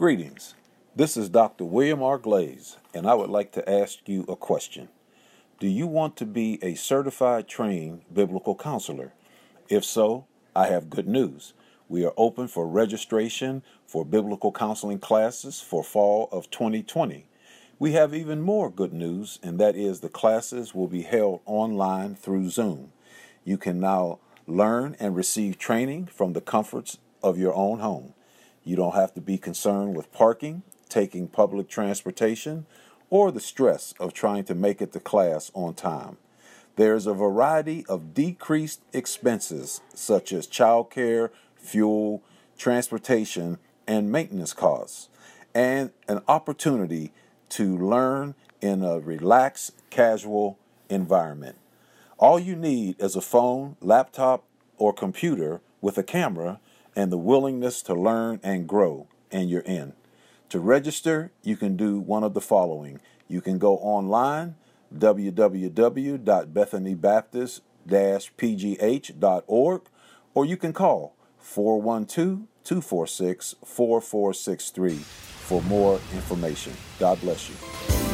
Greetings. This is Dr. William R. Glaze, and I would like to ask you a question. Do you want to be a certified trained biblical counselor? If so, I have good news. We are open for registration for biblical counseling classes for fall of 2020. We have even more good news, and that is the classes will be held online through Zoom. You can now learn and receive training from the comforts of your own home. You don't have to be concerned with parking, taking public transportation, or the stress of trying to make it to class on time. There's a variety of decreased expenses such as childcare, fuel, transportation, and maintenance costs, and an opportunity to learn in a relaxed, casual environment. All you need is a phone, laptop, or computer with a camera and the willingness to learn and grow, and you're in. To register, you can do one of the following. You can go online, www.bethanybaptist-pgh.org, or you can call 412-246-4463 for more information. God bless you.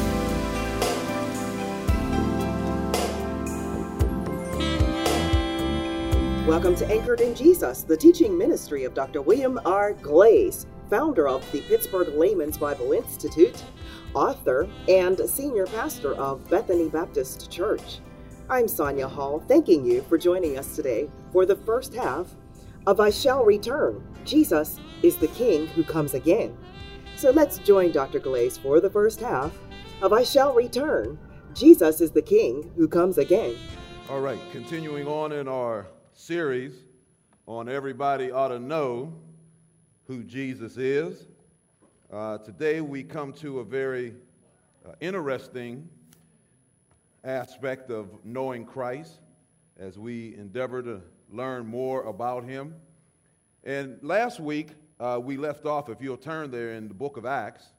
Welcome to Anchored in Jesus, the teaching ministry of Dr. William R. Glaze, founder of the Pittsburgh Layman's Bible Institute, author, and senior pastor of Bethany Baptist Church. I'm Sonia Hall, thanking you for joining us today for the first half of I Shall Return. Jesus is the King who comes again. So let's join Dr. Glaze for the first half of I Shall Return. Jesus is the King who comes again. All right, continuing on in our series on Everybody Ought to Know Who Jesus Is. Today we come to a very interesting aspect of knowing Christ as we endeavor to learn more about him. And last week we left off, if you'll turn there, in the book of Acts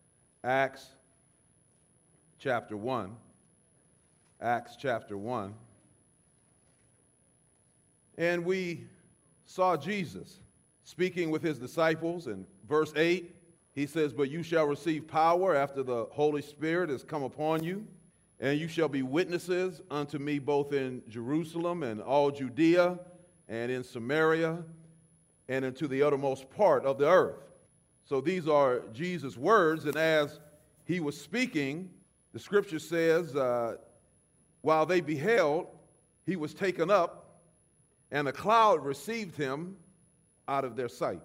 chapter 1. Acts chapter 1. And we saw Jesus speaking with his disciples. In verse 8, he says, "But you shall receive power after the Holy Spirit has come upon you, and you shall be witnesses unto me both in Jerusalem and all Judea and in Samaria and into the uttermost part of the earth." So these are Jesus' words, and as he was speaking, the scripture says, while they beheld, he was taken up, and a cloud received him out of their sight.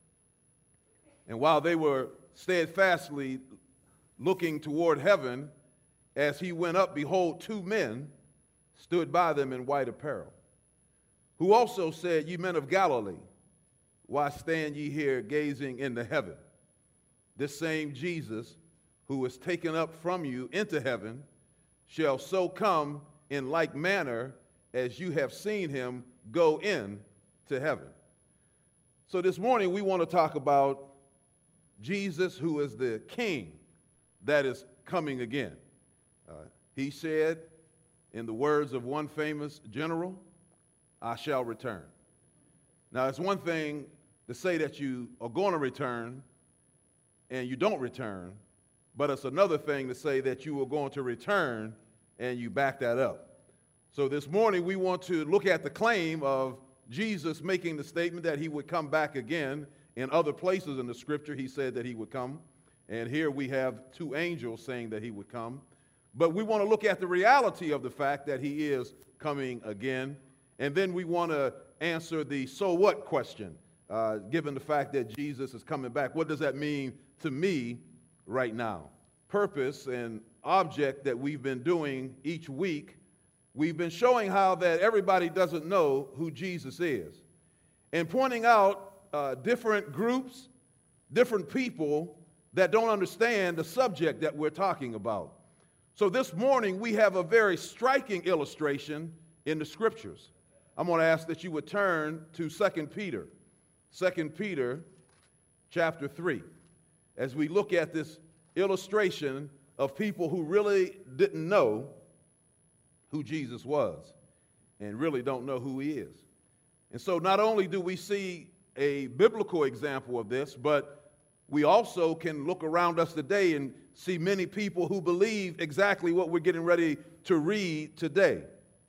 And while they were steadfastly looking toward heaven, as he went up, behold, two men stood by them in white apparel, who also said, "Ye men of Galilee, why stand ye here gazing into heaven? This same Jesus, who was taken up from you into heaven, shall so come in like manner as you have seen him go in to heaven." So this morning we want to talk about Jesus, who is the King that is coming again. He said, in the words of one famous general, "I shall return." Now, it's one thing to say that you are going to return and you don't return, but it's another thing to say that you are going to return and you back that up. So this morning we want to look at the claim of Jesus making the statement that he would come back again. In other places in the scripture he said that he would come, and here we have two angels saying that he would come. But we want to look at the reality of the fact that he is coming again, and then we want to answer the so what question. Given the fact that Jesus is coming back, what does that mean to me right now? Purpose and object that we've been doing each week. We've been showing how that everybody doesn't know who Jesus is, and pointing out different groups, different people that don't understand the subject that we're talking about. So this morning we have a very striking illustration in the scriptures. I'm going to ask that you would turn to 2 Peter chapter 3, as we look at this illustration of people who really didn't know who Jesus was and really don't know who he is. And so not only do we see a biblical example of this, but we also can look around us today and see many people who believe exactly what we're getting ready to read today.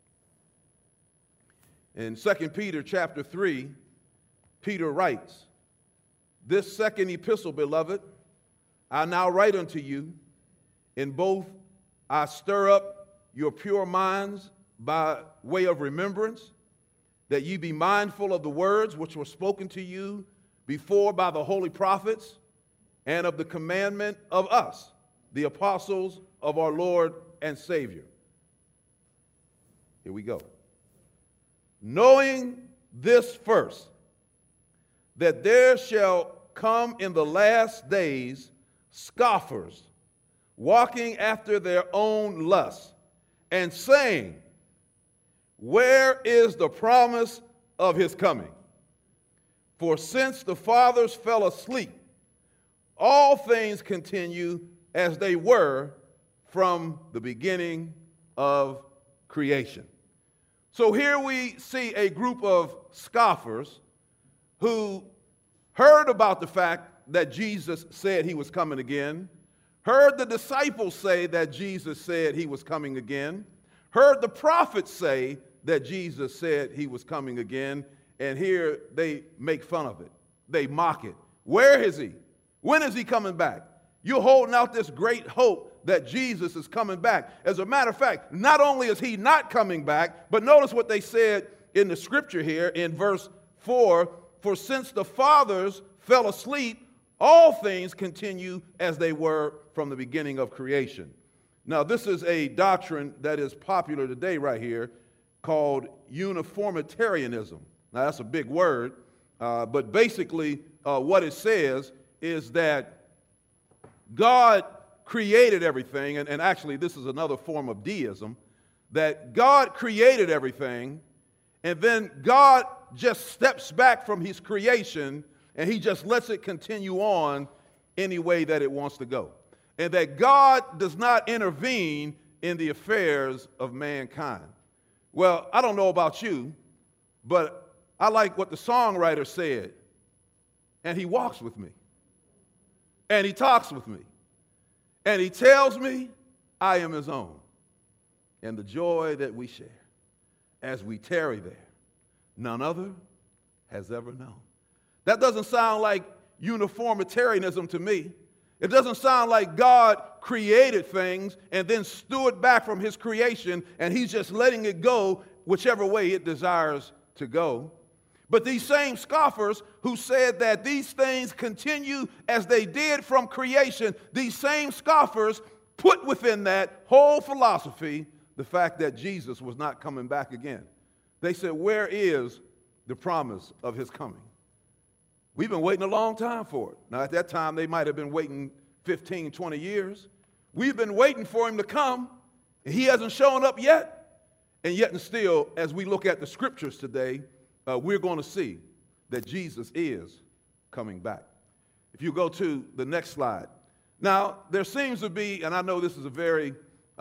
In 2 Peter chapter 3, Peter writes, "This second epistle, beloved, I now write unto you, in both I stir up your pure minds by way of remembrance, that ye be mindful of the words which were spoken to you before by the holy prophets, and of the commandment of us, the apostles of our Lord and Savior." Here we go. "Knowing this first, that there shall come in the last days scoffers, walking after their own lusts, and saying, Where is the promise of his coming? For since the fathers fell asleep, all things continue as they were from the beginning of creation." So here we see a group of scoffers who heard about the fact that Jesus said he was coming again, heard the disciples say that Jesus said he was coming again, heard the prophets say that Jesus said he was coming again, and here they make fun of it. They mock it. Where is he? When is he coming back? You're holding out this great hope that Jesus is coming back. As a matter of fact, not only is he not coming back, but notice what they said in the scripture here in verse 4, "For since the fathers fell asleep, all things continue as they were from the beginning of creation." Now, this is a doctrine that is popular today right here called uniformitarianism. Now, that's a big word, but basically what it says is that God created everything, and actually this is another form of deism, that God created everything, and then God just steps back from his creation, and he just lets it continue on any way that it wants to go. And that God does not intervene in the affairs of mankind. Well, I don't know about you, but I like what the songwriter said. "And he walks with me, and he talks with me, and he tells me I am his own, and the joy that we share as we tarry there, none other has ever known." That doesn't sound like uniformitarianism to me. It doesn't sound like God created things and then stood back from his creation and he's just letting it go whichever way it desires to go. But these same scoffers who said that these things continue as they did from creation, these same scoffers put within that whole philosophy the fact that Jesus was not coming back again. They said, "Where is the promise of his coming?" We've been waiting a long time for it. Now, at that time, they might have been waiting 15, 20 years. We've been waiting for him to come, and he hasn't shown up yet. And yet and still, as we look at the scriptures today, we're going to see that Jesus is coming back. If you go to the next slide. Now, there seems to be, and I know this is a very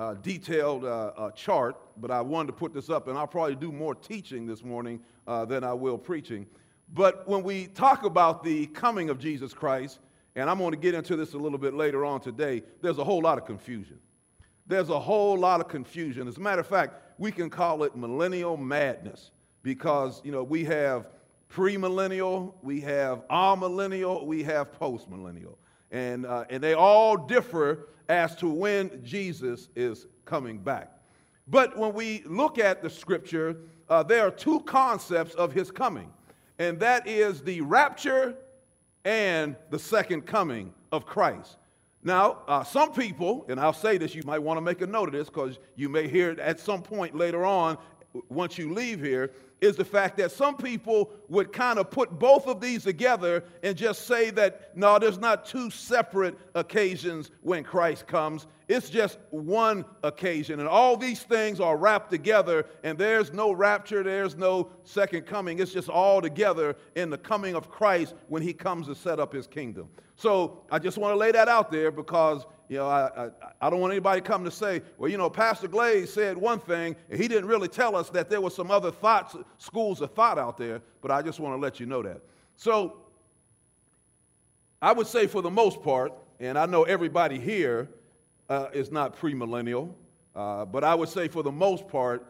detailed chart, but I wanted to put this up, and I'll probably do more teaching this morning than I will preaching. But when we talk about the coming of Jesus Christ, and I'm going to get into this a little bit later on today, there's a whole lot of confusion. There's a whole lot of confusion. As a matter of fact, we can call it millennial madness because, we have premillennial, we have amillennial, we have postmillennial. And they all differ as to when Jesus is coming back. But when we look at the scripture, there are two concepts of his coming. And that is the rapture and the second coming of Christ. Now, some people, and I'll say this, you might want to make a note of this because you may hear it at some point later on once you leave here, is the fact that some people would kind of put both of these together and just say that, no, there's not two separate occasions when Christ comes. It's just one occasion. And all these things are wrapped together, and there's no rapture, there's no second coming. It's just all together in the coming of Christ when he comes to set up his kingdom. So I just want to lay that out there because, I don't want anybody to come to say, well, Pastor Glaze said one thing, and he didn't really tell us that there were some other schools of thought out there, but I just want to let you know that. So I would say for the most part, and I know everybody here is not premillennial, but I would say for the most part,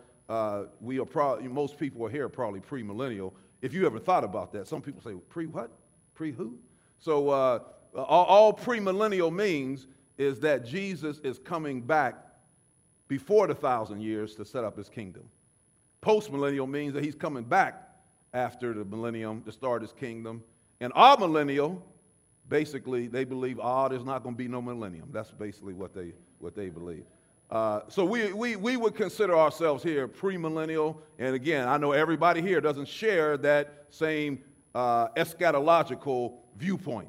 most people here are probably premillennial. If you ever thought about that, some people say, pre what? Pre who? So all premillennial means is that Jesus is coming back before the 1,000 years to set up his kingdom. Postmillennial means that he's coming back after the millennium to start his kingdom. And amillennial, basically, they believe, there's not going to be no millennium. That's basically what they believe. So we would consider ourselves here premillennial. And again, I know everybody here doesn't share that same eschatological viewpoint.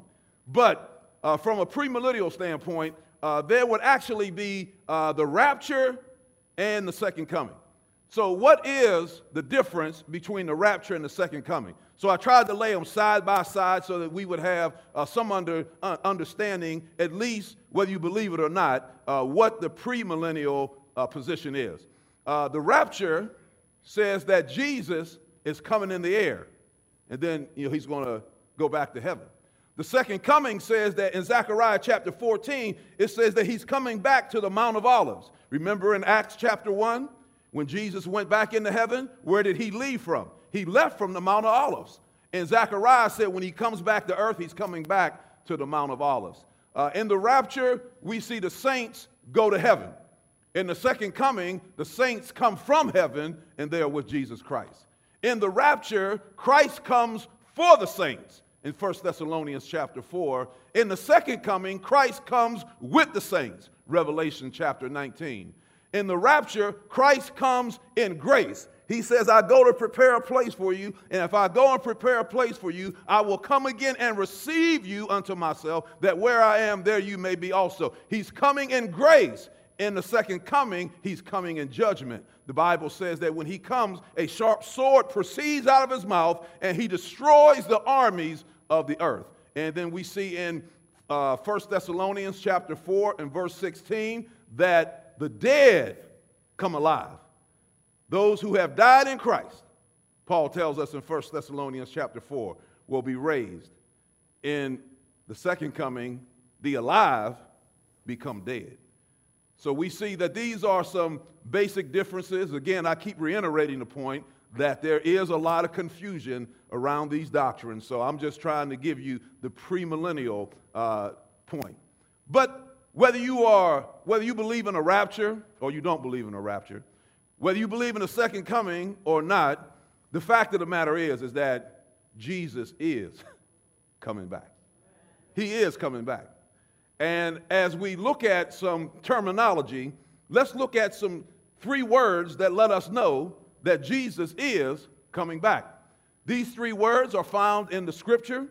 But from a premillennial standpoint, there would actually be the rapture and the second coming. So what is the difference between the rapture and the second coming? So I tried to lay them side by side so that we would have some understanding, at least whether you believe it or not, what the premillennial position is. The rapture says that Jesus is coming in the air, and then he's going to go back to heaven. The second coming says that in Zechariah chapter 14, it says that he's coming back to the Mount of Olives. Remember in Acts chapter 1, when Jesus went back into heaven, where did he leave from? He left from the Mount of Olives. And Zechariah said when he comes back to earth, he's coming back to the Mount of Olives. In the rapture, we see the saints go to heaven. In the second coming, the saints come from heaven and they are with Jesus Christ. In the rapture, Christ comes for the saints. In 1 Thessalonians chapter 4, in the second coming, Christ comes with the saints, Revelation chapter 19. In the rapture, Christ comes in grace. He says, I go to prepare a place for you, and if I go and prepare a place for you, I will come again and receive you unto myself, that where I am, there you may be also. He's coming in grace. In the second coming, he's coming in judgment. The Bible says that when he comes, a sharp sword proceeds out of his mouth, and he destroys the armies of the earth. And then we see in 1 Thessalonians chapter 4 and verse 16 that the dead come alive. Those who have died in Christ, Paul tells us in 1 Thessalonians chapter 4, will be raised. In the second coming, the alive become dead. So we see that these are some basic differences. Again, I keep reiterating the point that there is a lot of confusion around these doctrines. So I'm just trying to give you the premillennial point. But whether you believe in a rapture or you don't believe in a rapture, whether you believe in a second coming or not, the fact of the matter is that Jesus is coming back. He is coming back. And as we look at some terminology, let's look at some 3 words that let us know that Jesus is coming back. These 3 words are found in the scripture.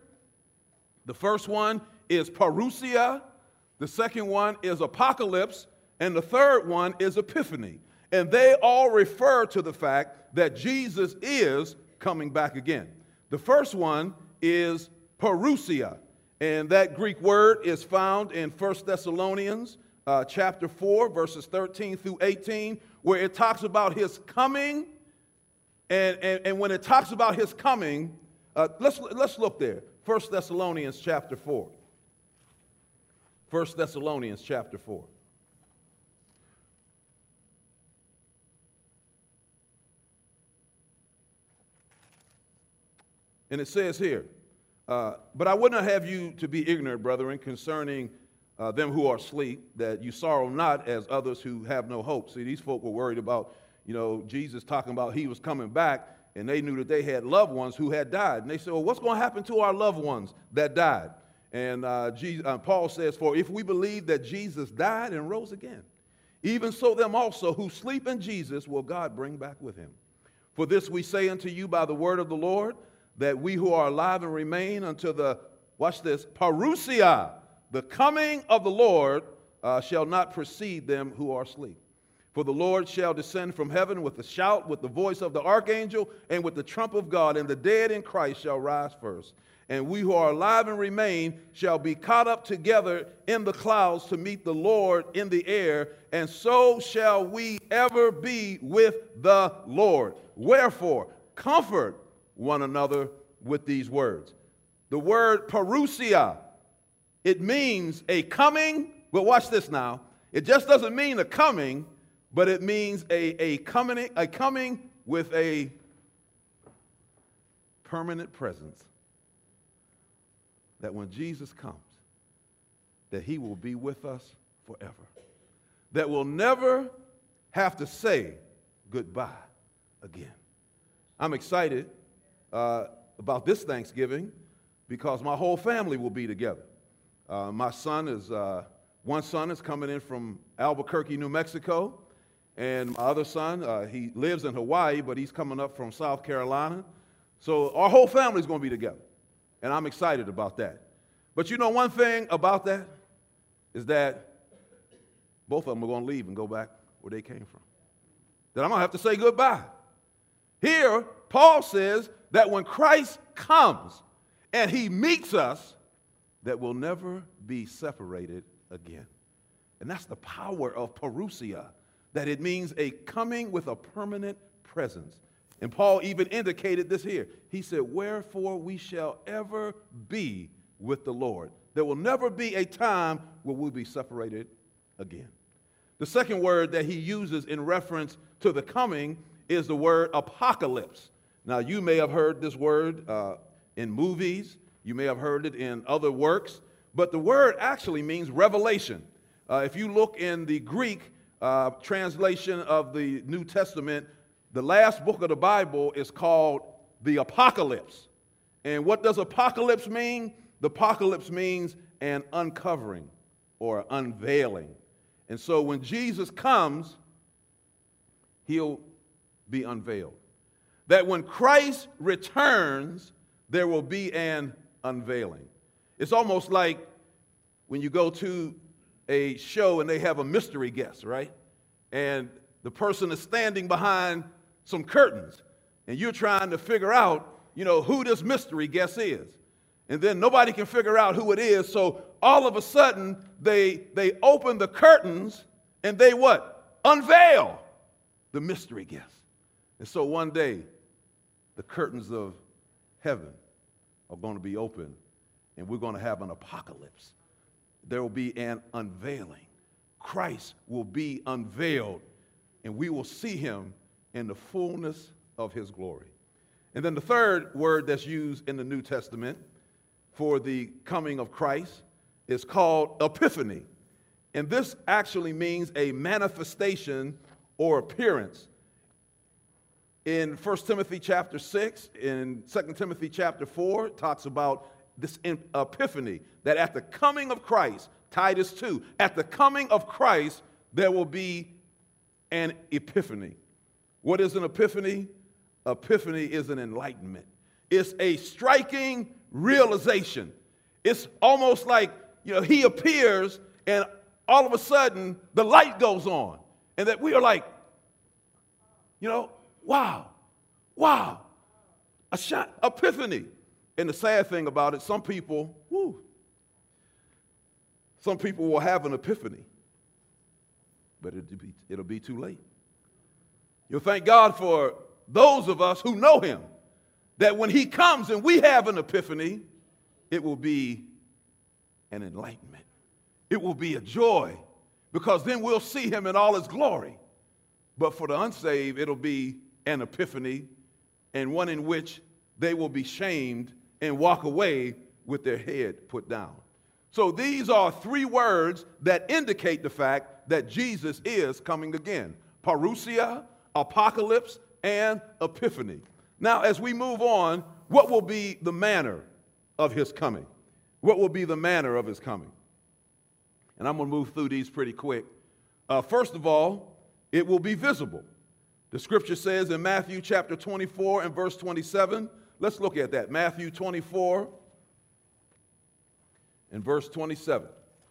The first one is parousia, the second one is apocalypse, and the third one is epiphany. And they all refer to the fact that Jesus is coming back again. The first one is parousia, and that Greek word is found in 1 Thessalonians chapter 4, verses 13 through 18, where it talks about his coming. And when it talks about his coming, let's look there. 1 Thessalonians chapter 4. 1 Thessalonians chapter 4. And it says here, but I would not have you to be ignorant, brethren, concerning them who are asleep, that you sorrow not as others who have no hope. See, these folk were worried about, Jesus talking about he was coming back, and they knew that they had loved ones who had died. And they said, well, what's going to happen to our loved ones that died? And Paul says, for if we believe that Jesus died and rose again, even so them also who sleep in Jesus will God bring back with him. For this we say unto you by the word of the Lord, that we who are alive and remain until the, watch this, parousia, the coming of the Lord, shall not precede them who are asleep. For the Lord shall descend from heaven with a shout, with the voice of the archangel, and with the trump of God, and the dead in Christ shall rise first. And we who are alive and remain shall be caught up together in the clouds to meet the Lord in the air, and so shall we ever be with the Lord. Wherefore, comfort one another with these words. The word parousia it means a coming, but watch this now. It just doesn't mean a coming, but it means a coming with a permanent presence. That when Jesus comes, that he will be with us forever. That we'll never have to say goodbye again. I'm excited about this Thanksgiving because my whole family will be together. My son is, one son is coming in from Albuquerque, New Mexico, and my other son, he lives in Hawaii, but he's coming up from South Carolina. So our whole family is going to be together, and I'm excited about that. But you know one thing about that is that both of them are going to leave and go back where they came from. That I'm going to have to say goodbye. Here, Paul says that when Christ comes and he meets us, that we'll never be separated again. And that's the power of parousia, that it means a coming with a permanent presence. And Paul even indicated this here. He said, wherefore we shall ever be with the Lord. There will never be a time where we'll be separated again. The second word that he uses in reference to the coming is the word apocalypse. Now, you may have heard this word in movies. You may have heard it in other works. But the word actually means revelation. If you look in the Greek translation of the New Testament, the last book of the Bible is called the Apocalypse. And what does apocalypse mean? The apocalypse means an uncovering or unveiling. And so when Jesus comes, he'll be unveiled. That when Christ returns, there will be an unveiling. It's almost like when you go to a show and they have a mystery guest, right? And the person is standing behind some curtains, and you're trying to figure out, who this mystery guest is. And then nobody can figure out who it is, so all of a sudden, they open the curtains, and they what? Unveil the mystery guest. And so one day, the curtains of heaven are going to be open, and we're going to have an apocalypse. There will be an unveiling. Christ will be unveiled, and we will see him in the fullness of his glory. And then the third word that's used in the New Testament for the coming of Christ is called epiphany. And this actually means a manifestation or appearance. In 1 Timothy chapter 6, in 2 Timothy chapter 4, it talks about this epiphany, that at the coming of Christ, Titus 2, at the coming of Christ, there will be an epiphany. What is an epiphany? Epiphany is an enlightenment. It's a striking realization. It's almost like, he appears and all of a sudden the light goes on. And that we are like, wow, epiphany. And the sad thing about it, some people will have an epiphany, but it'll be too late. You'll thank God for those of us who know him, that when he comes and we have an epiphany, it will be an enlightenment. It will be a joy, because then we'll see him in all his glory. But for the unsaved, it'll be an epiphany, and one in which they will be shamed and walk away with their head put down. So these are three words that indicate the fact that Jesus is coming again: parousia, apocalypse, and epiphany. Now, as we move on, what will be the manner of his coming? What will be the manner of his coming? And I'm going to move through these pretty quick. First of all, it will be visible. The scripture says in Matthew chapter 24 and verse 27, let's look at that. Matthew 24 and verse 27.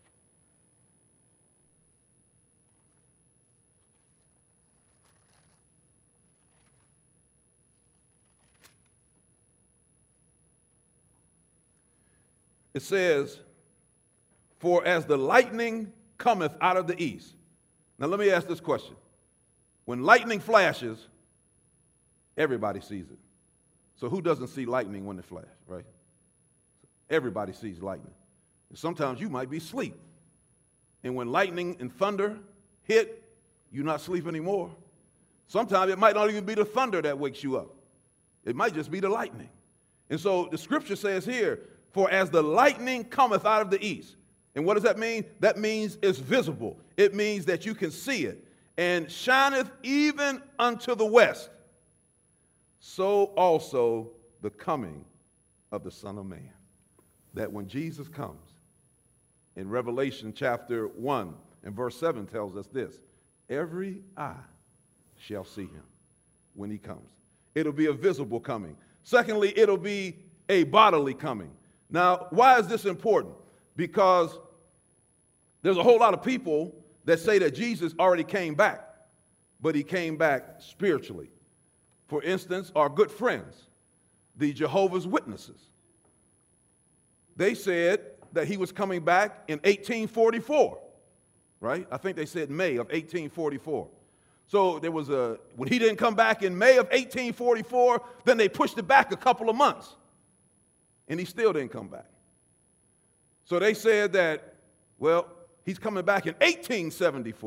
It says, for as the lightning cometh out of the east. Now let me ask this question. When lightning flashes, everybody sees it. So who doesn't see lightning when it flashes, right? Everybody sees lightning. Sometimes you might be asleep. And when lightning and thunder hit, you're not asleep anymore. Sometimes it might not even be the thunder that wakes you up. It might just be the lightning. And so the scripture says here, for as the lightning cometh out of the east. And what does that mean? That means it's visible. It means that you can see it. And shineth even unto the west. So also the coming of the Son of Man. That when Jesus comes, in Revelation chapter 1 and verse 7 tells us this, every eye shall see him when he comes. It'll be a visible coming. Secondly, it'll be a bodily coming. Now, why is this important? Because there's a whole lot of people that say that Jesus already came back, but he came back spiritually. For instance, our good friends, the Jehovah's Witnesses. They said that he was coming back in 1844, right? I think they said May of 1844. So there was when he didn't come back in May of 1844, then they pushed it back a couple of months, and he still didn't come back. So they said that, well, he's coming back in 1874.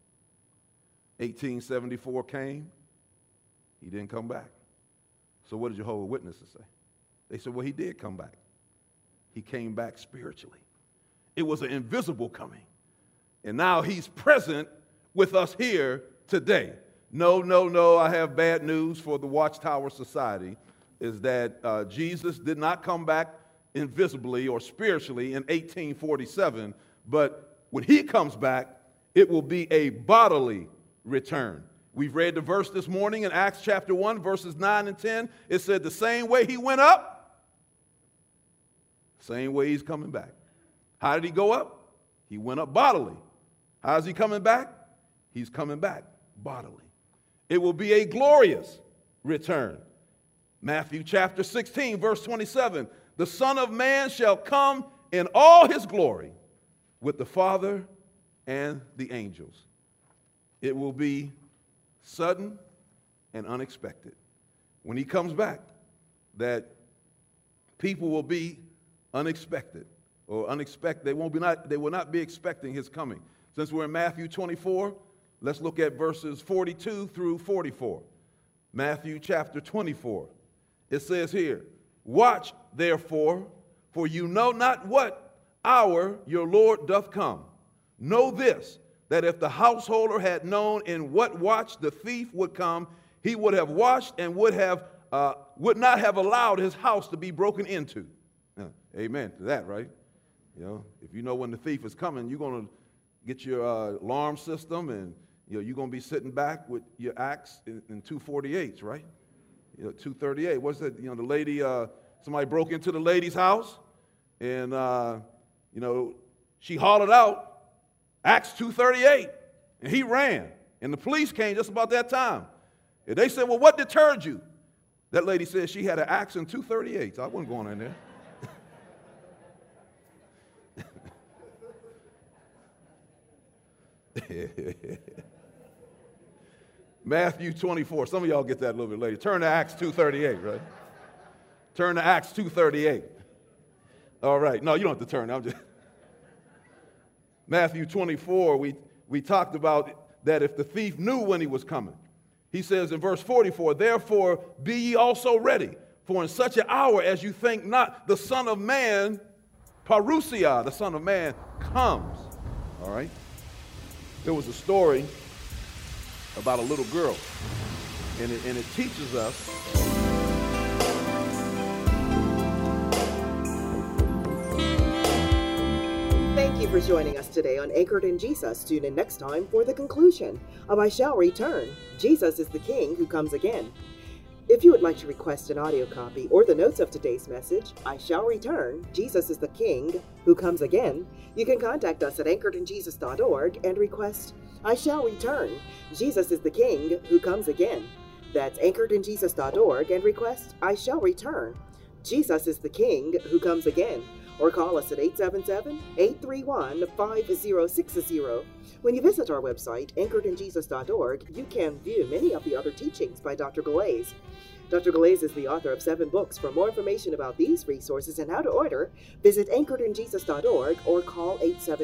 1874 came, he didn't come back. So what did Jehovah's Witnesses say? They said, well, he did come back. He came back spiritually. It was an invisible coming. And now he's present with us here today. No, I have bad news for the Watchtower Society, is that Jesus did not come back invisibly or spiritually in 1847, but when he comes back, it will be a bodily return. We've read the verse this morning in Acts chapter 1, verses 9 and 10. It said the same way he went up, same way he's coming back. How did he go up? He went up bodily. How is he coming back? He's coming back bodily. It will be a glorious return. Matthew chapter 16, verse 27. The Son of Man shall come in all his glory with the Father and the angels. It will be sudden and unexpected. When he comes back, that people will be unexpected or unexpected. They will not be expecting his coming. Since we're in Matthew 24, let's look at verses 42 through 44. Matthew chapter 24. It says here, watch therefore, for you know not what hour your Lord doth come. Know this, that if the householder had known in what watch the thief would come, he would have watched and would not have allowed his house to be broken into. Amen to that, right? You know, if you know when the thief is coming, you're going to get your alarm system, and you're going to be sitting back with your axe in 248s, right? 238. What's that? The lady, somebody broke into the lady's house, and she hollered out, Acts 238, and he ran, and the police came just about that time. And they said, well, what deterred you? That lady said she had an axe and 238s. I wasn't going in there. Matthew 24. Some of y'all get that a little bit later. Turn to Acts 2:38, right? Turn to Acts 2:38. All right. No, you don't have to turn. I'm just Matthew 24, we talked about that if the thief knew when he was coming. He says in verse 44, therefore be ye also ready, for in such an hour as you think not, the Son of Man, parousia, the Son of Man, comes. All right? There was a story about a little girl, and it teaches us Thank you for joining us today on Anchored in Jesus. Tune in next time for the conclusion of I Shall Return. Jesus is the King who comes again. If you would like to request an audio copy or the notes of today's message, I Shall Return, Jesus is the King who comes again, you can contact us at anchoredinjesus.org and request I Shall Return, Jesus is the King who comes again. That's anchoredinjesus.org and request I Shall Return, Jesus is the King who comes again. Or call us at 877-831-5060. When you visit our website, anchoredinjesus.org, you can view many of the other teachings by Dr. Glaze. Dr. Glaze is the author of 7 books. For more information about these resources and how to order, visit anchoredinjesus.org or call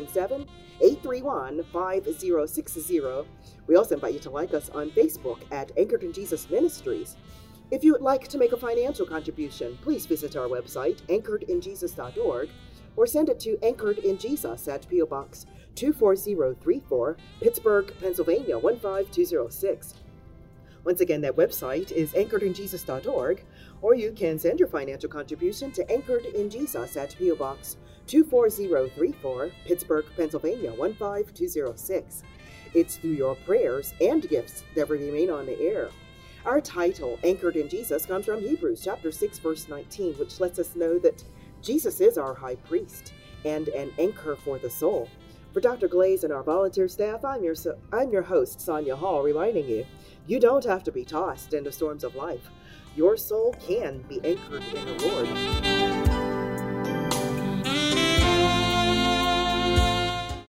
877-831-5060. We also invite you to like us on Facebook at Anchored in Jesus Ministries. If you would like to make a financial contribution, please visit our website, anchoredinjesus.org, or send it to Anchored in Jesus at P.O. Box 24034, Pittsburgh, Pennsylvania 15206. Once again, that website is anchoredinjesus.org, or you can send your financial contribution to Anchored in Jesus at P.O. Box 24034, Pittsburgh, Pennsylvania 15206. It's through your prayers and gifts that we remain on the air. Our title, Anchored in Jesus, comes from Hebrews chapter 6, verse 19, which lets us know that Jesus is our high priest and an anchor for the soul. For Dr. Glaze and our volunteer staff, I'm your host, Sonia Hall, reminding you, you don't have to be tossed into storms of life. Your soul can be anchored in the Lord.